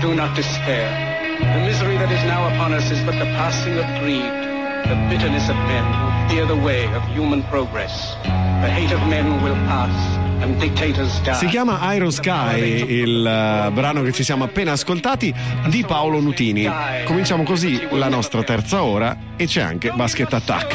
Do not despair. The misery that is now upon us is but the passing of greed, the bitterness of men who fear the way of human progress. The hate of men will pass and dictators die. Si chiama Iron Sky, il brano che ci siamo appena ascoltati di Paolo Nutini. Cominciamo così la nostra terza ora e c'è anche Basket Attack.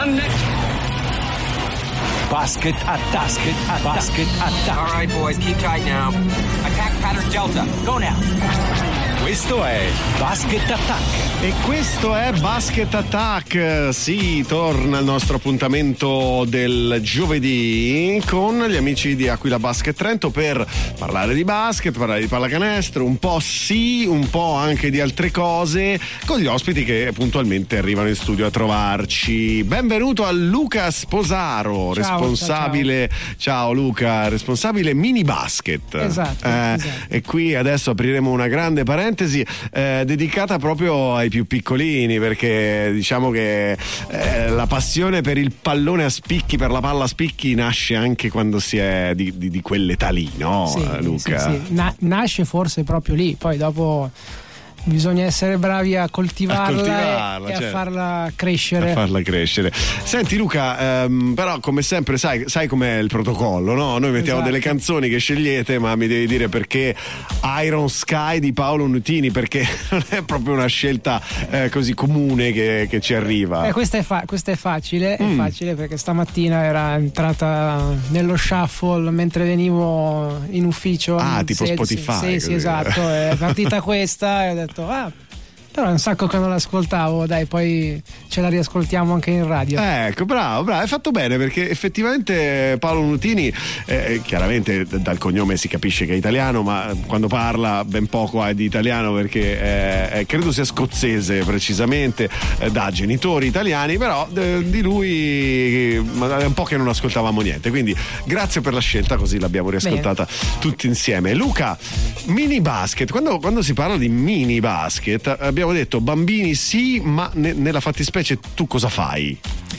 Basket Attack. Basket Attack. All right, boys, keep tight now. Attack pattern Delta. Go now. Questo è Basket Attack. E questo è Basket Attack. Sì, torna il nostro appuntamento del giovedì con gli amici di Aquila Basket Trento per parlare di basket, parlare di pallacanestro, un po' sì, un po' anche di altre cose, con gli ospiti che puntualmente arrivano in studio a trovarci. Benvenuto a Luca Sposaro, responsabile. Ciao Luca, responsabile mini basket. Esatto. E qui adesso apriremo una grande parentesi dedicata proprio ai più piccolini, perché diciamo che la passione per il pallone a spicchi, per la palla a spicchi, nasce anche quando si è di quell'età lì, no? Sì, Luca? sì. Nasce forse proprio lì, poi dopo bisogna essere bravi a coltivarla e certo, a farla crescere. Senti Luca, però come sempre sai com'è il protocollo, no? Noi mettiamo Esatto. delle canzoni che scegliete, ma mi devi dire perché Iron Sky di Paolo Nutini, perché non è proprio una scelta così comune che ci arriva. Questa è facile, è facile perché stamattina era entrata nello shuffle mentre venivo in ufficio. Tipo Spotify. Sì, esatto, è partita questa e ho detto però è un sacco che non l'ascoltavo, dai, poi ce la riascoltiamo anche in radio. Ecco, bravo, hai fatto bene, perché effettivamente Paolo Nutini, chiaramente dal cognome si capisce che è italiano, ma quando parla ben poco ha di italiano, perché credo sia scozzese precisamente, da genitori italiani, però di lui è un po' che non ascoltavamo niente, quindi grazie per la scelta, così l'abbiamo riascoltata tutti insieme. Luca, mini basket, quando si parla di mini basket abbiamo detto bambini sì, ma nella fattispecie tu cosa fai?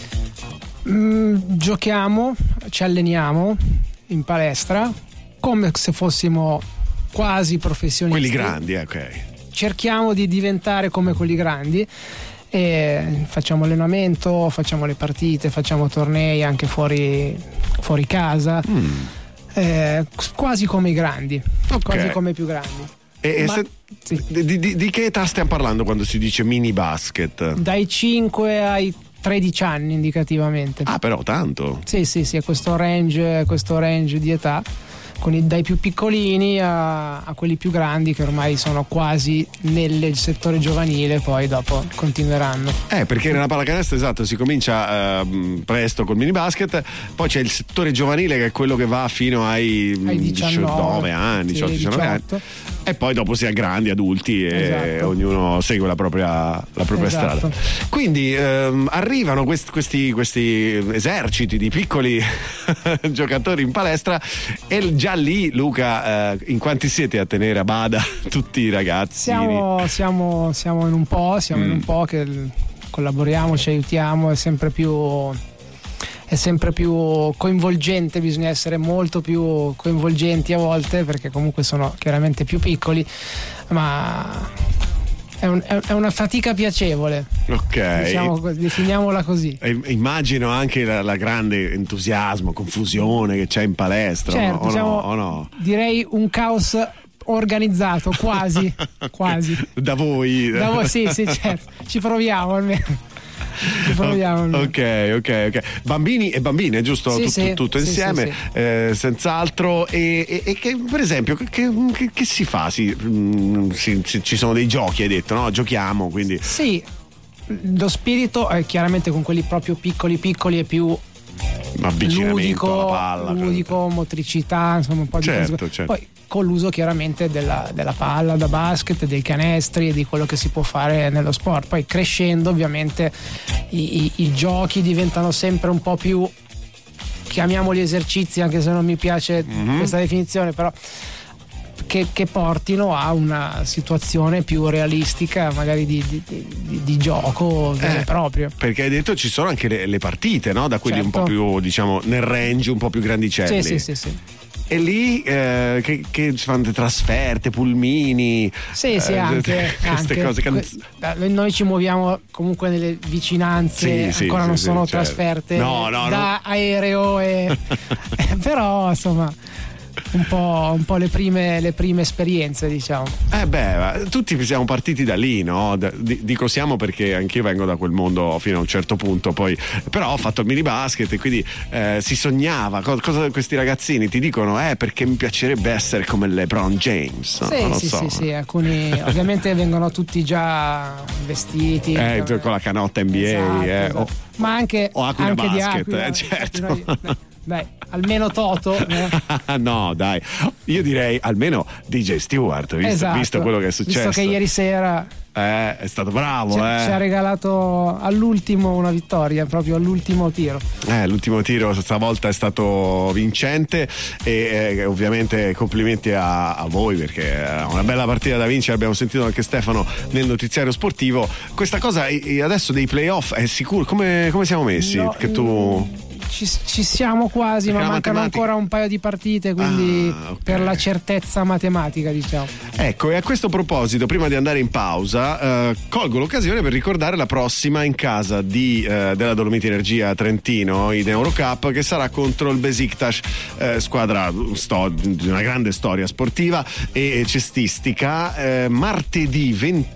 Giochiamo, ci alleniamo in palestra come se fossimo quasi professionisti. Quelli grandi, ok. Cerchiamo di diventare come quelli grandi e facciamo allenamento, facciamo le partite, facciamo tornei anche fuori casa, quasi come i grandi, quasi come i più grandi. Sì. Di che età stiamo parlando quando si dice mini basket? Dai 5 ai 13 anni indicativamente. Però tanto. Sì, è questo range di età, dai più piccolini a quelli più grandi che ormai sono quasi nel settore giovanile, poi dopo continueranno. Perché nella pallacanestro, esatto, si comincia presto col mini basket, poi c'è il settore giovanile che è quello che va fino ai 19 anni, 18-19 anni, e poi dopo si è grandi, adulti, e ognuno segue la propria strada. Quindi arrivano questi eserciti di piccoli giocatori in palestra, e già lì, Luca, in quanti siete a tenere a bada tutti i ragazzi? Siamo in un po' che collaboriamo, ci aiutiamo, è sempre più coinvolgente, bisogna essere molto più coinvolgenti a volte, perché comunque sono chiaramente più piccoli, ma è una fatica piacevole. Ok. Definiamola così. Immagino anche la grande entusiasmo, confusione che c'è in palestra. Certo, o no? Direi un caos organizzato, quasi. Da voi? Sì, certo. Ci proviamo almeno. Ok. Bambini e bambine, giusto? Tutto insieme, sì. Senz'altro. E che, per esempio, che si fa? Ci sono dei giochi, hai detto, no? Giochiamo, quindi. Sì, lo spirito è chiaramente con quelli proprio piccoli è più avvicinamento alla palla, ludico, motricità, insomma un po' di cose. Poi con l'uso chiaramente della palla da basket, dei canestri e di quello che si può fare nello sport. Poi crescendo ovviamente i giochi diventano sempre un po' più, chiamiamoli esercizi, anche se non mi piace questa definizione, però che portino a una situazione più realistica, magari di gioco vero e proprio. Perché hai detto ci sono anche le partite, no? Da quelli un po' più, diciamo, nel range un po' più grandicelli. Sì. E lì che fanno trasferte, pulmini. Sì, anche queste cose. Noi ci muoviamo comunque nelle vicinanze, ancora non sono trasferte da aereo però insomma un po' le prime esperienze, diciamo. Tutti siamo partiti da lì, no? Dico siamo perché anch'io vengo da quel mondo fino a un certo punto, poi però ho fatto il mini basket e quindi si sognava. Cosa questi ragazzini ti dicono? Perché mi piacerebbe essere come LeBron James. Sì, alcuni ovviamente vengono tutti già vestiti con la canotta NBA, esatto. Ma anche Aquila anche Basket, di Aquila, certo. Dai, almeno Toto. No, dai, io direi almeno DJ Stewart, visto quello che è successo. Visto che ieri sera è stato bravo, ci ha regalato all'ultimo una vittoria, proprio all'ultimo tiro. L'ultimo tiro stavolta è stato vincente e ovviamente complimenti a voi, perché è una bella partita da vincere. Abbiamo sentito anche Stefano nel notiziario sportivo. Questa cosa adesso dei playoff è sicuro? Come siamo messi? Che tu... Ci siamo quasi, ma mancano ancora un paio di partite, quindi per la certezza matematica, diciamo. Ecco, e a questo proposito, prima di andare in pausa, colgo l'occasione per ricordare la prossima in casa della Dolomiti Energia Trentino in Eurocup, che sarà contro il Besiktas, squadra di una grande storia sportiva e cestistica. Martedì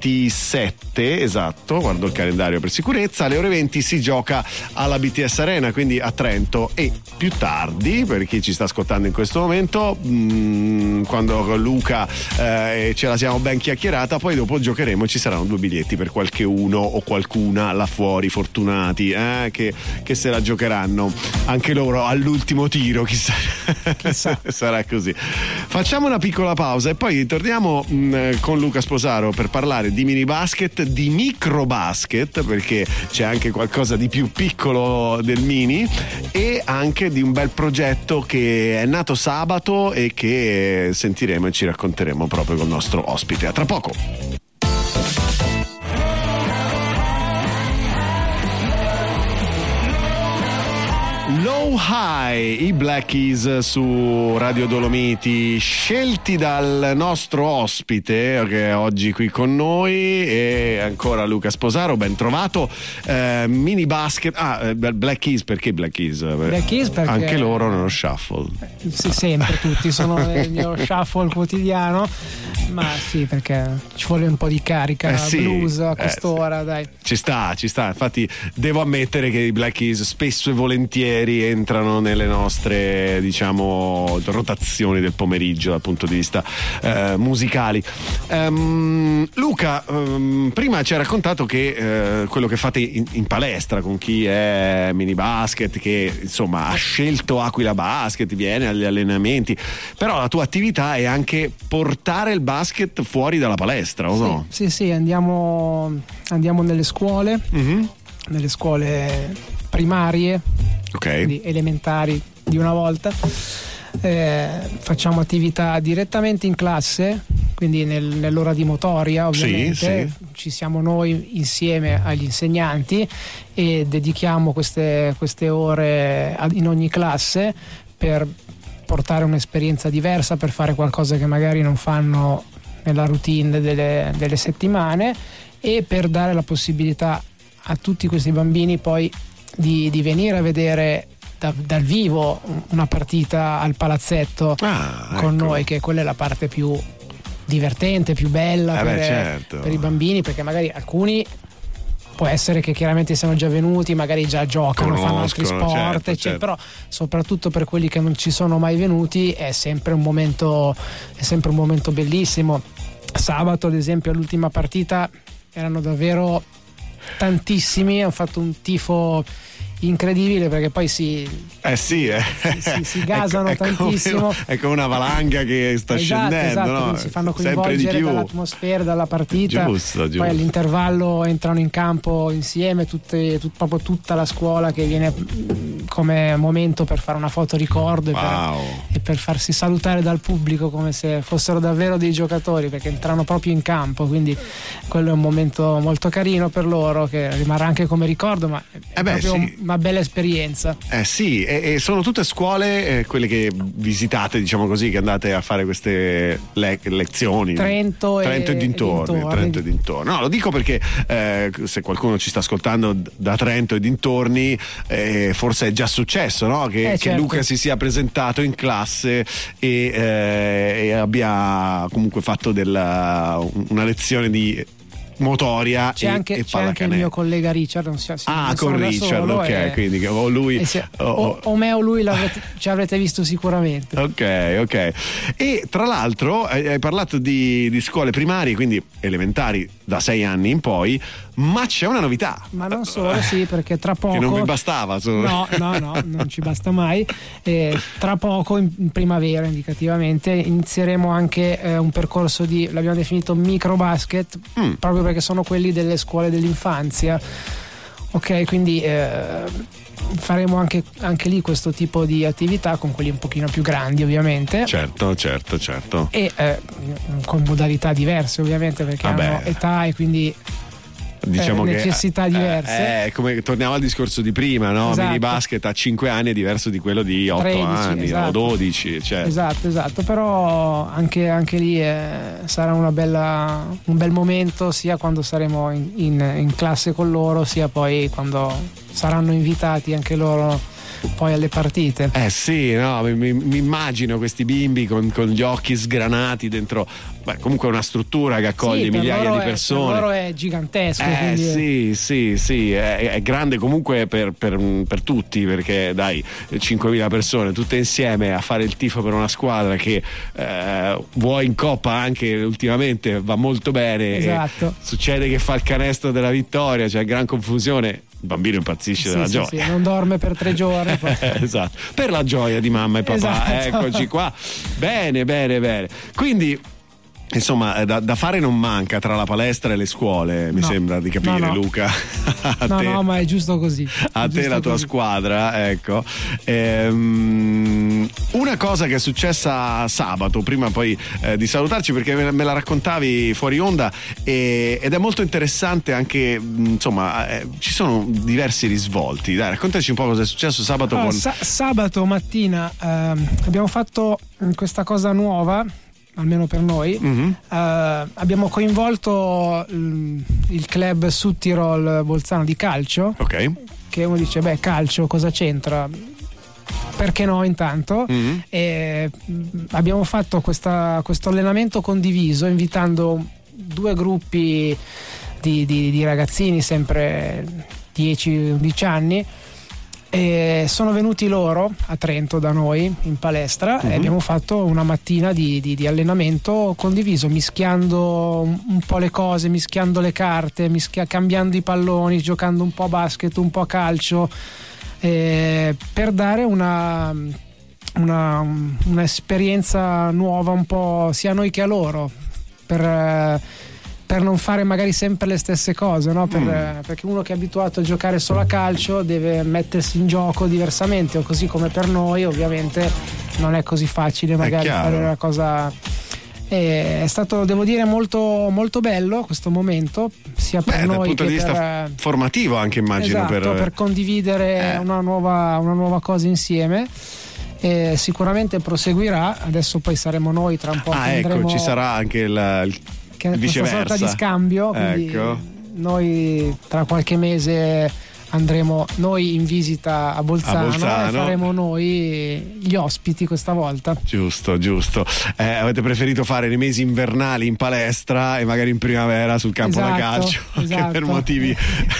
27, esatto, guardo il calendario per sicurezza, alle ore 20 si gioca alla BTS Arena, quindi a Trento, e più tardi, per chi ci sta ascoltando in questo momento, quando con Luca ce la siamo ben chiacchierata, poi dopo giocheremo, ci saranno 2 biglietti per qualche uno o qualcuna là fuori, fortunati, che se la giocheranno anche loro all'ultimo tiro, chissà. Sarà così. Facciamo una piccola pausa e poi torniamo con Luca Sposaro per parlare di mini basket, di micro basket, perché c'è anche qualcosa di più piccolo del mini, e anche di un bel progetto che è nato sabato e che sentiremo e ci racconteremo proprio con il nostro ospite. A tra poco. Low High, i Black Keys su Radio Dolomiti, scelti dal nostro ospite che è oggi qui con noi, e ancora Luca Sposaro, ben trovato. Mini basket, Black Keys, perché Black Keys? Black Keys perché anche loro nello shuffle. Sì, sempre, tutti sono nel mio shuffle quotidiano, ma sì, perché ci vuole un po' di carica blues a quest'ora, dai. Ci sta, infatti devo ammettere che i Black Keys spesso e volentieri entrano nelle nostre, diciamo, rotazioni del pomeriggio dal punto di vista musicali. Luca, prima ci hai raccontato che quello che fate in palestra con chi è mini basket, che insomma ha scelto Aquila Basket, viene agli allenamenti, però la tua attività è anche portare il basket fuori dalla palestra, o no? Sì, andiamo nelle scuole, nelle scuole primarie, quindi elementari di una volta. Facciamo attività direttamente in classe, quindi nell'ora di motoria, ovviamente. Sì. Ci siamo noi insieme agli insegnanti e dedichiamo queste ore in ogni classe per portare un'esperienza diversa, per fare qualcosa che magari non fanno nella routine delle settimane, e per dare la possibilità a tutti questi bambini poi di venire a vedere dal vivo una partita al palazzetto con noi, che quella è la parte più divertente, più bella per i bambini, perché magari alcuni può essere che chiaramente siano già venuti, magari già giocano, fanno altri sport, certo. Però soprattutto per quelli che non ci sono mai venuti è sempre un momento bellissimo. Sabato, ad esempio, all'ultima partita erano davvero tantissimi, hanno fatto un tifo incredibile, perché poi si gasano tantissimo. È come una valanga che sta scendendo, no? Si fanno coinvolgere dall'atmosfera, dalla partita. Giusto. Poi all'intervallo entrano in campo insieme proprio tutta la scuola, che viene come momento per fare una foto ricordo e per farsi salutare dal pubblico come se fossero davvero dei giocatori, perché entrano proprio in campo, quindi quello è un momento molto carino per loro, che rimarrà anche come ricordo, ma è proprio una una bella esperienza. Sì, e sono tutte scuole, quelle che visitate, diciamo così, che andate a fare queste lezioni. Trento e dintorni. No, lo dico perché se qualcuno ci sta ascoltando da Trento e dintorni, forse è già successo, no? Che certo. Luca si sia presentato in classe e abbia comunque fatto una lezione di motoria c'è anche il mio collega Richard, con Richard, ok, quindi o lui o me o lui ci avrete visto sicuramente. Ok. E tra l'altro hai parlato di scuole primarie, quindi elementari da 6 anni in poi, ma c'è una novità. Ma non solo, sì, perché tra poco. Che non vi bastava solo. No, non ci basta mai. Tra poco, in primavera indicativamente, inizieremo anche un percorso l'abbiamo definito microbasket, proprio perché sono quelli delle scuole dell'infanzia. Ok, quindi faremo anche lì questo tipo di attività con quelli un pochino più grandi, ovviamente. Certo. E con modalità diverse, ovviamente, perché hanno età e quindi diciamo necessità diverse. Come torniamo al discorso di prima, no? Esatto. Mini basket a 5 anni è diverso di quello di 8 13, anni, esatto. O 12, certo. Esatto, però anche lì sarà un bel momento, sia quando saremo in classe con loro, sia poi quando saranno invitati anche loro poi alle partite. Sì, no, mi immagino questi bimbi con gli occhi sgranati dentro. Comunque è una struttura che accoglie migliaia di persone. Per loro è gigantesco. Sì, è grande comunque per tutti, perché dai, 5.000 persone tutte insieme a fare il tifo per una squadra che vuoi in Coppa anche ultimamente va molto bene. Esatto. Succede che fa il canestro della vittoria, c'è gran confusione. Il bambino impazzisce dalla gioia. Sì, non dorme per 3 giorni. Esatto, per la gioia di mamma e papà. Esatto. Eccoci qua. Bene. Quindi insomma, da fare non manca tra la palestra e le scuole, mi sembra di capire, no. Luca. No, ma è giusto così. A te la tua squadra, ecco. Una cosa che è successa sabato, prima poi di salutarci, perché me la raccontavi fuori onda, ed è molto interessante anche, insomma, ci sono diversi risvolti. Dai, raccontaci un po' cosa è successo sabato. Sabato mattina abbiamo fatto questa cosa nuova, almeno per noi. Abbiamo coinvolto il club Südtirol Bolzano di calcio. Ok. Che uno dice, calcio cosa c'entra? Perché no, intanto. E abbiamo fatto questo allenamento condiviso, invitando 2 gruppi di ragazzini, sempre 10-11 anni. E sono venuti loro a Trento da noi in palestra e abbiamo fatto una mattina di allenamento condiviso, mischiando un po' le cose, mischiando le carte, cambiando i palloni, giocando un po' a basket, un po' a calcio, per dare un'esperienza nuova un po' sia a noi che a loro, per non fare magari sempre le stesse cose, no? Perché uno che è abituato a giocare solo a calcio deve mettersi in gioco diversamente, o così come per noi ovviamente non è così facile magari fare una cosa. È stato, devo dire, molto, molto bello questo momento, sia per noi dal punto che di vista formativo anche, immagino. Esatto, per condividere una nuova cosa insieme. Sicuramente proseguirà. Adesso poi saremo noi tra un po'. Ecco, ci sarà anche il viceversa, sorta di scambio, quindi ecco. Noi tra qualche mese andremo noi in visita a Bolzano. E faremo noi gli ospiti questa volta. Giusto. Avete preferito fare nei mesi invernali in palestra e magari in primavera sul campo da calcio, anche per motivi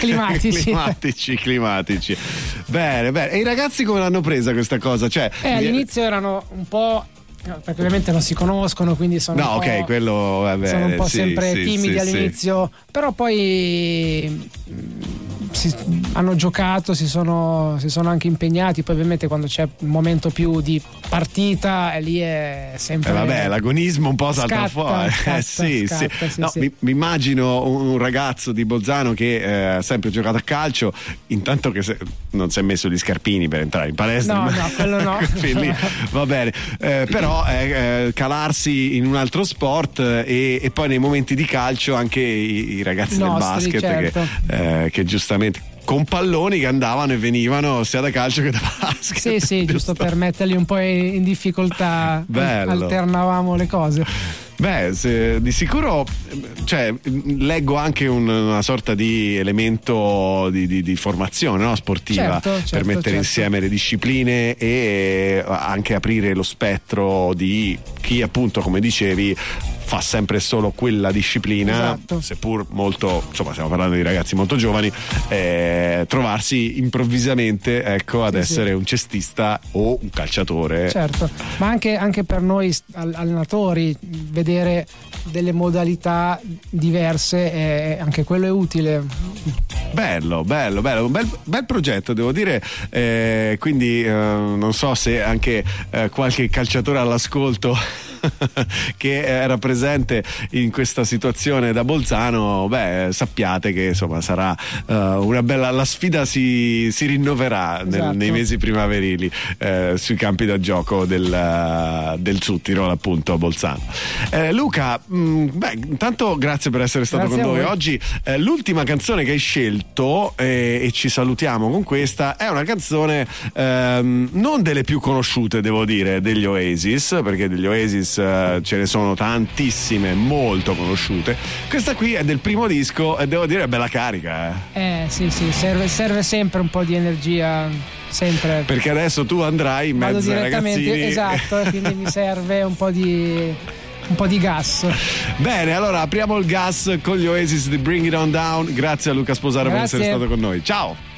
climatici. Bene. E i ragazzi come l'hanno presa questa cosa? All'inizio erano un po', perché ovviamente non si conoscono, quindi sono sono un po' sempre timidi all'inizio, però poi hanno giocato, si sono anche impegnati. Poi ovviamente quando c'è un momento più di partita, lì è sempre l'agonismo un po' salta fuori. Mi immagino un ragazzo di Bolzano che ha sempre giocato a calcio, intanto che non si è messo gli scarpini per entrare in palestra. No, quello no. Quindi, va bene, però calarsi in un altro sport, e poi nei momenti di calcio anche i ragazzi del basket, certo, che giustamente con palloni che andavano e venivano sia da calcio che da basket. Sì, giusto per metterli un po' in difficoltà. Bello. Alternavamo le cose. Beh, di sicuro, cioè, leggo anche una sorta di elemento di formazione, no? Sportiva, per mettere insieme le discipline e anche aprire lo spettro di chi, appunto, come dicevi, fa sempre solo quella disciplina, seppur molto, insomma, stiamo parlando di ragazzi molto giovani, trovarsi improvvisamente, ecco, ad essere un cestista o un calciatore. Certo, ma anche per noi allenatori vedere delle modalità diverse, anche quello è utile. Bello, un bel progetto, devo dire, quindi non so se anche qualche calciatore all'ascolto che era presente in questa situazione da Bolzano, sappiate che insomma sarà una bella, la sfida si rinnoverà nei mesi primaverili sui campi da gioco del Suttirol, appunto, a Bolzano. Luca, intanto grazie per essere stato con noi oggi. L'ultima canzone che hai scelto, e ci salutiamo con questa, è una canzone non delle più conosciute, devo dire, degli Oasis, perché degli Oasis ce ne sono tantissime molto conosciute. Questa qui è del primo disco e devo dire è bella carica. Sì, serve sempre un po' di energia, sempre, perché adesso tu andrai in mezzo ai ragazzini. Esatto, quindi mi serve un po' di gas. Bene, allora apriamo il gas con gli Oasis di Bring It On Down. Grazie a Luca Sposaro per essere stato con noi. Ciao.